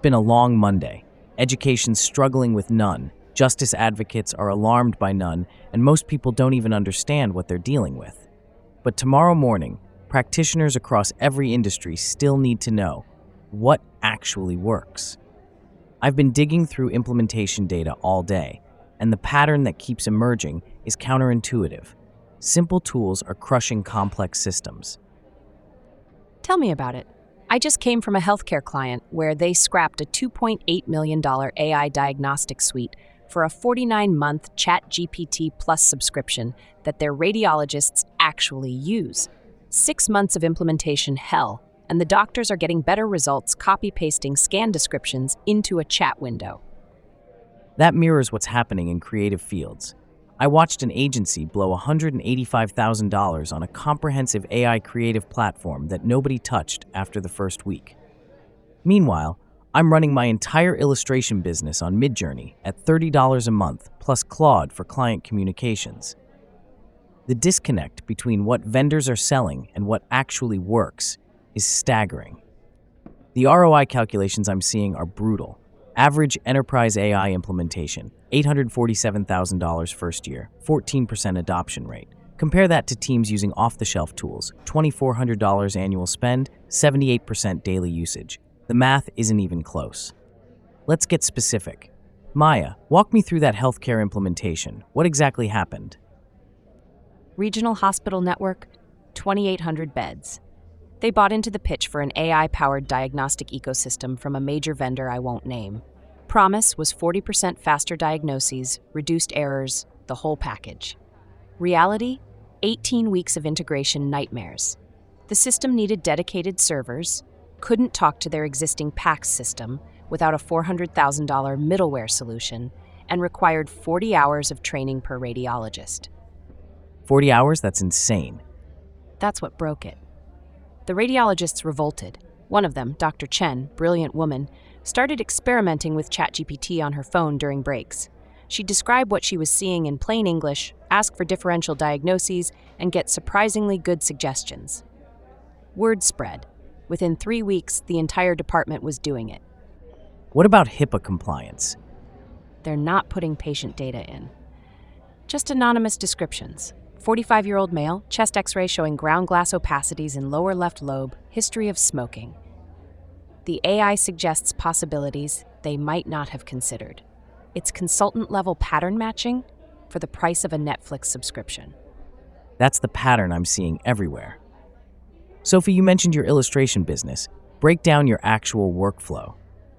been a long Monday. Education's struggling with none, justice advocates are alarmed by none, and most people don't even understand what they're dealing with. But tomorrow morning, practitioners across every industry still need to know what actually works. I've been digging through implementation data all day, and the pattern that keeps emerging is counterintuitive. Simple tools are crushing complex systems. Tell me about it. I just came from a healthcare client where they scrapped a $2.8 million AI diagnostic suite for a 49-month ChatGPT Plus subscription that their radiologists actually use. 6 months of implementation hell, and the doctors are getting better results copy-pasting scan descriptions into a chat window. That mirrors what's happening in creative fields. I watched an agency blow $185,000 on a comprehensive AI creative platform that nobody touched after the first week. Meanwhile, I'm running my entire illustration business on Midjourney at $30 a month plus Claude for client communications. The disconnect between what vendors are selling and what actually works is staggering. The ROI calculations I'm seeing are brutal. Average enterprise AI implementation, $847,000 first year, 14% adoption rate. Compare that to teams using off-the-shelf tools, $2,400 annual spend, 78% daily usage. The math isn't even close. Let's get specific. Maya, walk me through that healthcare implementation. What exactly happened? Regional hospital network, 2,800 beds. They bought into the pitch for an AI-powered diagnostic ecosystem from a major vendor I won't name. Promise was 40% faster diagnoses, reduced errors, the whole package. Reality? 18 weeks of integration nightmares. The system needed dedicated servers, couldn't talk to their existing PACS system without a $400,000 middleware solution, and required 40 hours of training per radiologist. 40 hours? That's insane. That's what broke it. The radiologists revolted. One of them, Dr. Chen, brilliant woman, started experimenting with ChatGPT on her phone during breaks. She'd describe what she was seeing in plain English, ask for differential diagnoses, and get surprisingly good suggestions. Word spread. Within 3 weeks, the entire department was doing it. What about HIPAA compliance? They're not putting patient data in. Just anonymous descriptions. 45-year-old male, chest x-ray showing ground glass opacities in lower left lobe, history of smoking. The AI suggests possibilities they might not have considered. It's consultant-level pattern matching for the price of a Netflix subscription. That's the pattern I'm seeing everywhere. Sophie, you mentioned your illustration business. Break down your actual workflow.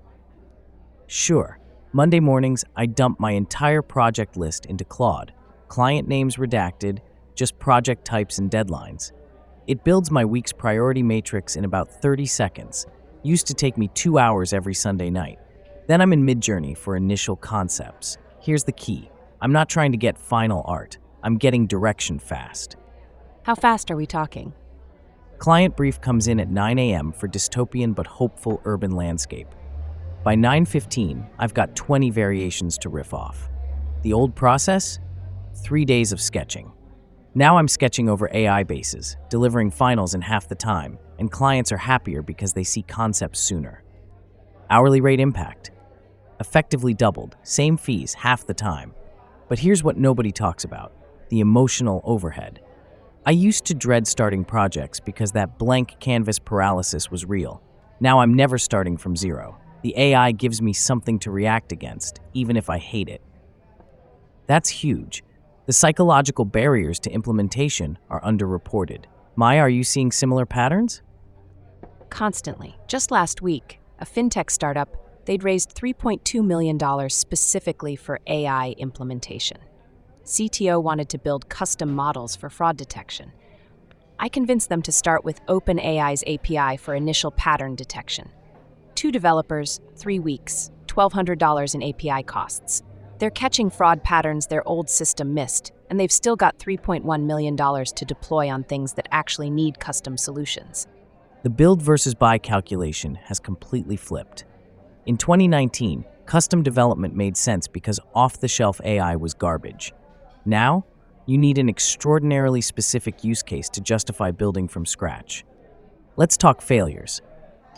Sure, Monday mornings, I dump my entire project list into Claude. Client names redacted, just project types and deadlines. It builds my week's priority matrix in about 30 seconds. Used to take me 2 hours every Sunday night. Then I'm in Midjourney for initial concepts. Here's the key. I'm not trying to get final art. I'm getting direction fast. How fast are we talking? Client brief comes in at 9 a.m. for dystopian but hopeful urban landscape. By 9:15, I've got 20 variations to riff off. The old process? 3 days of sketching. Now I'm sketching over AI bases, delivering finals in half the time, and clients are happier because they see concepts sooner. Hourly rate impact. Effectively doubled, same fees, half the time. But here's what nobody talks about, the emotional overhead. I used to dread starting projects because that blank canvas paralysis was real. Now I'm never starting from zero. The AI gives me something to react against, even if I hate it. That's huge. The psychological barriers to implementation are underreported. Maya, are you seeing similar patterns? Constantly. Just last week, a fintech startup, they'd raised $3.2 million specifically for AI implementation. CTO wanted to build custom models for fraud detection. I convinced them to start with OpenAI's API for initial pattern detection. 2 developers, 3 weeks, $1,200 in API costs. They're catching fraud patterns their old system missed, and they've still got $3.1 million to deploy on things that actually need custom solutions. The build versus buy calculation has completely flipped. In 2019, custom development made sense because off-the-shelf AI was garbage. Now, you need an extraordinarily specific use case to justify building from scratch. Let's talk failures.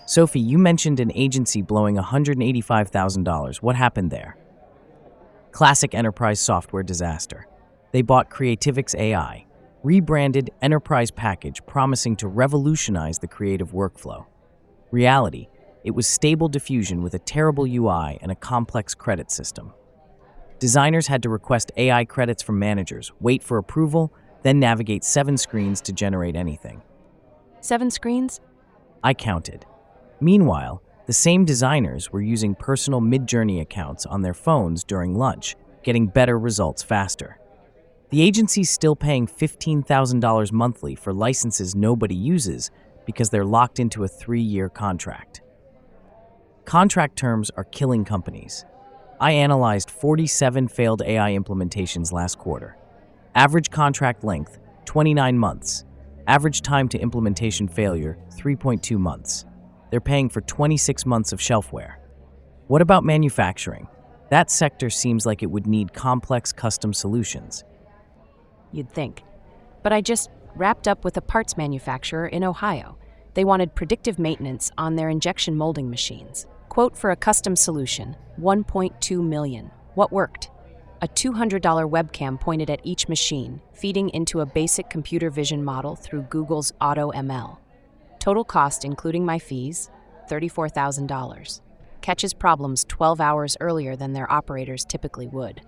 Sophie, you mentioned an agency blowing $185,000. What happened there? Classic enterprise software disaster. They bought Creativix AI, rebranded enterprise package promising to revolutionize the creative workflow. Reality, it was Stable Diffusion with a terrible UI and a complex credit system. Designers had to request AI credits from managers, wait for approval, then navigate 7 screens to generate anything. 7 screens? I counted. Meanwhile, the same designers were using personal Midjourney accounts on their phones during lunch, getting better results faster. The agency's still paying $15,000 monthly for licenses nobody uses because they're locked into a 3-year contract. Contract terms are killing companies. I analyzed 47 failed AI implementations last quarter. Average contract length, 29 months. Average time to implementation failure, 3.2 months. They're paying for 26 months of shelfware. What about manufacturing? That sector seems like it would need complex custom solutions. You'd think. But I just wrapped up with a parts manufacturer in Ohio. They wanted predictive maintenance on their injection molding machines. Quote for a custom solution, $1.2 million. What worked? A $200 webcam pointed at each machine, feeding into a basic computer vision model through Google's AutoML. Total cost, including my fees, $34,000. Catches problems 12 hours earlier than their operators typically would.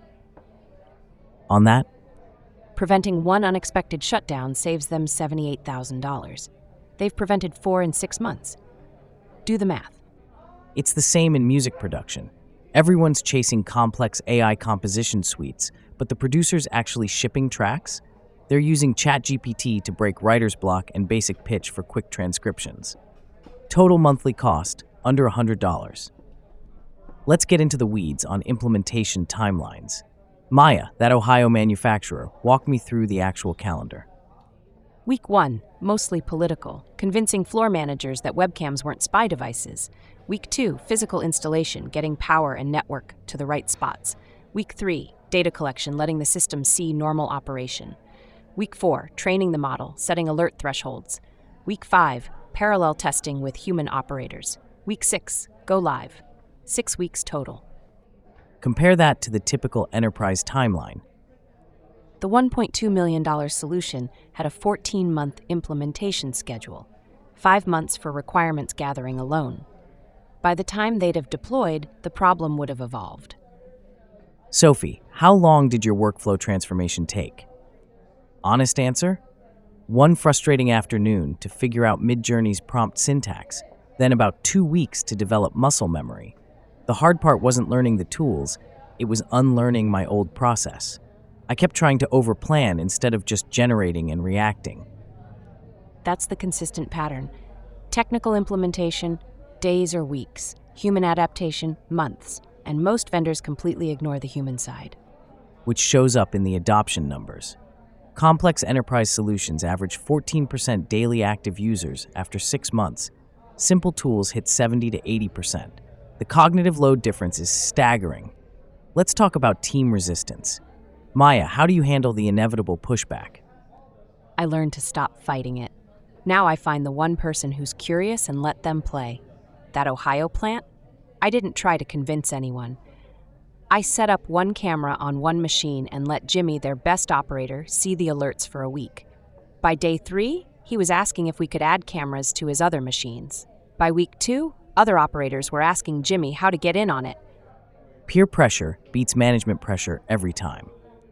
On that, Preventing one unexpected shutdown saves them $78,000. They've prevented 4 in 6 months. Do the math. it's the same in music production. Everyone's chasing complex AI composition suites, but the producers actually shipping tracks? They're using ChatGPT to break writer's block and basic pitch for quick transcriptions. Total monthly cost, under $100. Let's get into the weeds on implementation timelines. Maya, that Ohio manufacturer, walk me through the actual calendar. Week 1, mostly political, convincing floor managers that webcams weren't spy devices. Week 2, physical installation, getting power and network to the right spots. Week 3, data collection, letting the system see normal operation. Week 4, training the model, setting alert thresholds. Week 5, parallel testing with human operators. Week 6, go live. 6 weeks total. Compare that to the typical enterprise timeline. The $1.2 million solution had a 14-month implementation schedule, 5 months for requirements gathering alone. By the time they'd have deployed, the problem would have evolved. Sophie, how long did your workflow transformation take? Honest answer? One frustrating afternoon to figure out Midjourney's prompt syntax, then about 2 weeks to develop muscle memory. The hard part wasn't learning the tools, it was unlearning my old process. I kept trying to overplan instead of just generating and reacting. That's the consistent pattern. Technical implementation, days or weeks. Human adaptation, months. And most vendors completely ignore the human side. Which shows up in the adoption numbers. Complex enterprise solutions average 14% daily active users after 6 months. Simple tools hit 70 to 80%. The cognitive load difference is staggering. Let's talk about team resistance. Maya, how do you handle the inevitable pushback? I learned to stop fighting it. Now I find the one person who's curious and let them play. That Ohio plant? I didn't try to convince anyone. I set up one camera on one machine and let Jimmy, their best operator, see the alerts for a week. By day 3, he was asking if we could add cameras to his other machines. By week 2, other operators were asking Jimmy how to get in on it. Peer pressure beats management pressure every time.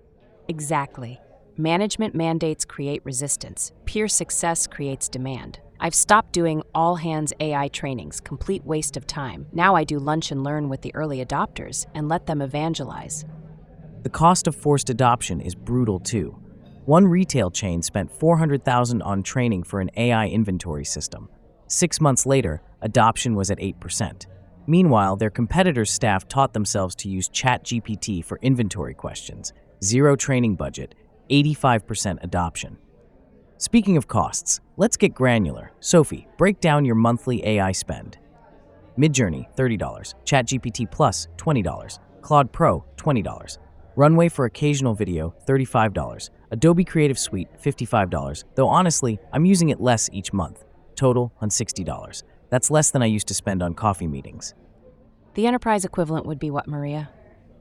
Exactly. Management mandates create resistance. Peer success creates demand. I've stopped doing all-hands AI trainings, complete waste of time. Now I do lunch and learn with the early adopters and let them evangelize. The cost of forced adoption is brutal too. One retail chain spent $400,000 on training for an AI inventory system. 6 months later, adoption was at 8%. Meanwhile, their competitors' staff taught themselves to use ChatGPT for inventory questions. 0 training budget, 85% adoption. Speaking of costs, let's get granular. Sophie, break down your monthly AI spend. Midjourney, $30. ChatGPT Plus, $20. Claude Pro, $20. Runway for occasional video, $35. Adobe Creative Suite, $55. Though honestly, I'm using it less each month. Total, $160. That's less than I used to spend on coffee meetings. The enterprise equivalent would be what, Maria?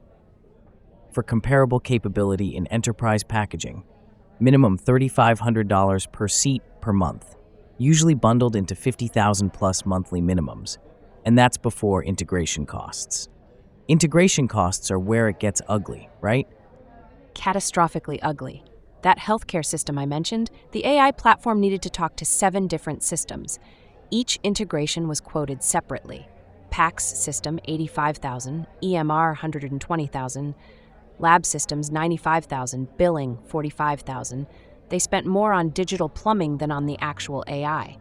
For comparable capability in enterprise packaging, minimum $3,500 per seat per month, usually bundled into 50,000 plus monthly minimums, and that's before integration costs. Integration costs are where it gets ugly, right? Catastrophically ugly. That healthcare system I mentioned, the AI platform needed to talk to 7 different systems. Each integration was quoted separately. PACS system, $85,000, EMR, $120,000, lab systems, $95,000, billing, $45,000. They spent more on digital plumbing than on the actual AI.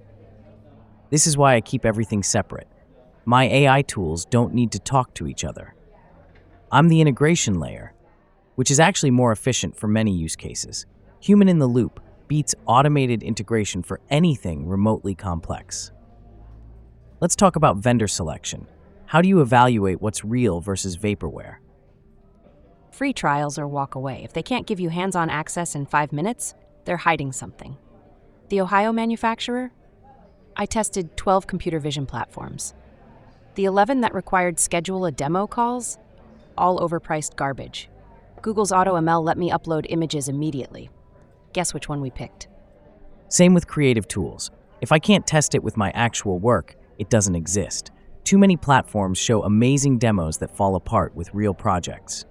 This is why I keep everything separate. My AI tools don't need to talk to each other. I'm the integration layer, which is actually more efficient for many use cases. Human in the loop beats automated integration for anything remotely complex. Let's talk about vendor selection. How do you evaluate what's real versus vaporware? Free trials or walk away. If they can't give you hands-on access in 5 minutes, they're hiding something. The Ohio manufacturer? I tested 12 computer vision platforms. The 11 that required schedule a demo calls? All overpriced garbage. Google's AutoML let me upload images immediately. Guess which one we picked? Same with creative tools. If I can't test it with my actual work, it doesn't exist. Too many platforms show amazing demos that fall apart with real projects.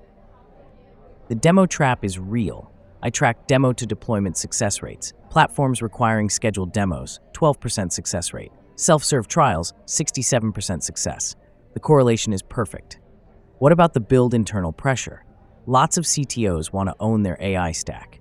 The demo trap is real. I track demo to deployment success rates. Platforms requiring scheduled demos, 12% success rate. Self-serve trials, 67% success. The correlation is perfect. What about the build internal pressure? Lots of CTOs want to own their AI stack.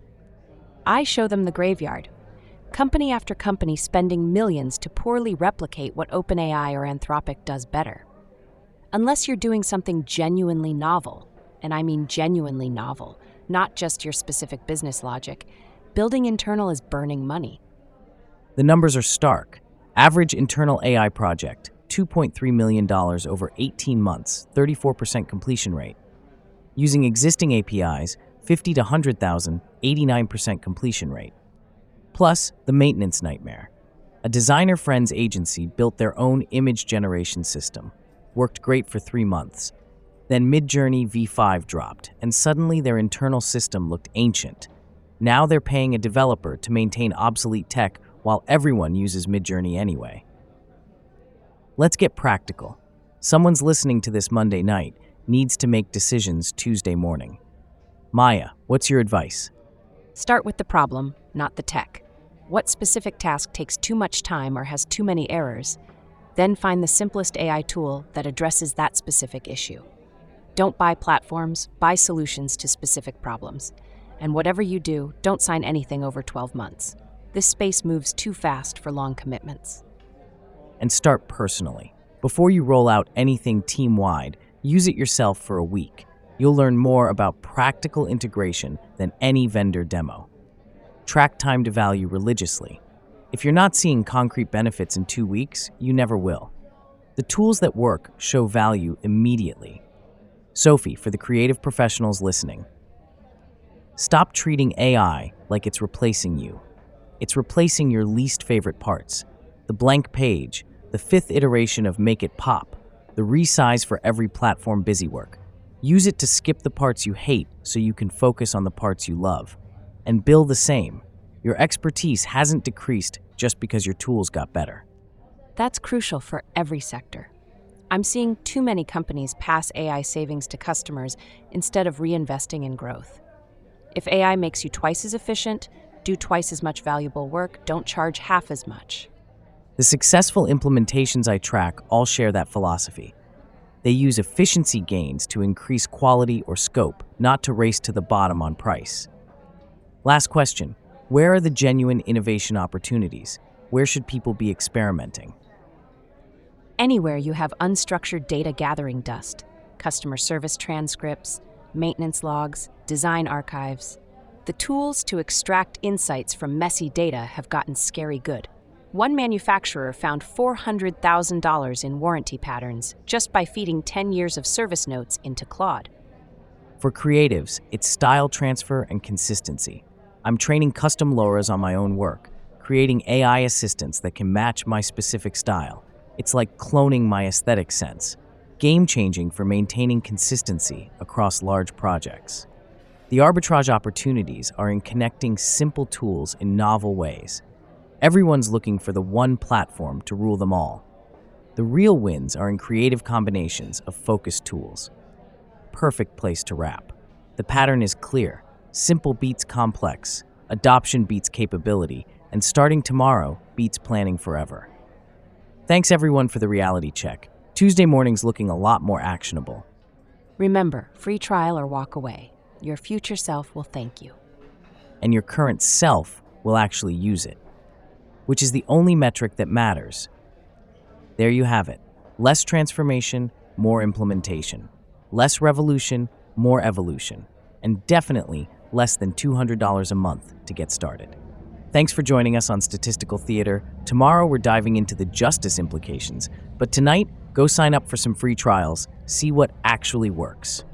I show them the graveyard. Company after company spending millions to poorly replicate what OpenAI or Anthropic does better. Unless you're doing something genuinely novel, and I mean genuinely novel, not just your specific business logic, building internal is burning money. The numbers are stark. Average internal AI project, $2.3 million over 18 months, 34% completion rate. Using existing APIs, 50 to 100,000, 89% completion rate. Plus, the maintenance nightmare. A designer friend's agency built their own image generation system. Worked great for 3 months. Then Midjourney V5 dropped, and suddenly their internal system looked ancient. Now they're paying a developer to maintain obsolete tech while everyone uses Midjourney anyway. Let's get practical. Someone's listening to this Monday night needs to make decisions Tuesday morning. Maya, what's your advice? Start with the problem, not the tech. What specific task takes too much time or has too many errors? Then find the simplest AI tool that addresses that specific issue. Don't buy platforms, buy solutions to specific problems. And whatever you do, don't sign anything over 12 months. This space moves too fast for long commitments. And start personally. Before you roll out anything team-wide, use it yourself for a week. You'll learn more about practical integration than any vendor demo. Track time to value religiously. If you're not seeing concrete benefits in 2 weeks, you never will. The tools that work show value immediately. Sophie, for the creative professionals listening, stop treating AI like it's replacing you. It's replacing your least favorite parts. The blank page, the 5th iteration of Make It Pop, the resize for every platform busywork. Use it to skip the parts you hate so you can focus on the parts you love. And Bill the same. Your expertise hasn't decreased just because your tools got better. That's crucial for every sector. I'm seeing too many companies pass AI savings to customers instead of reinvesting in growth. If AI makes you twice as efficient, do twice as much valuable work, don't charge half as much. The successful implementations I track all share that philosophy. They use efficiency gains to increase quality or scope, not to race to the bottom on price. Last question. Where are the genuine innovation opportunities? Where should people be experimenting? Anywhere you have unstructured data gathering dust, customer service transcripts, maintenance logs, design archives. The tools to extract insights from messy data have gotten scary good. One manufacturer found $400,000 in warranty patterns just by feeding 10 years of service notes into Claude. For creatives, it's style transfer and consistency. I'm training custom LoRa's on my own work, creating AI assistants that can match my specific style, It's like cloning my aesthetic sense, game-changing for maintaining consistency across large projects. The arbitrage opportunities are in connecting simple tools in novel ways. Everyone's looking for the one platform to rule them all. The real wins are in creative combinations of focused tools. Perfect place to wrap. The pattern is clear. Simple beats complex, adoption beats capability, and starting tomorrow beats planning forever. Thanks everyone for the reality check. Tuesday morning's looking a lot more actionable. Remember, free trial or walk away. Your future self will thank you. And your current self will actually use it, which is the only metric that matters. There you have it. Less transformation, more implementation. Less revolution, more evolution. And definitely less than $200 a month to get started. Thanks for joining us on Statistical Theater. Tomorrow we're diving into the justice implications, but tonight, go sign up for some free trials, see what actually works.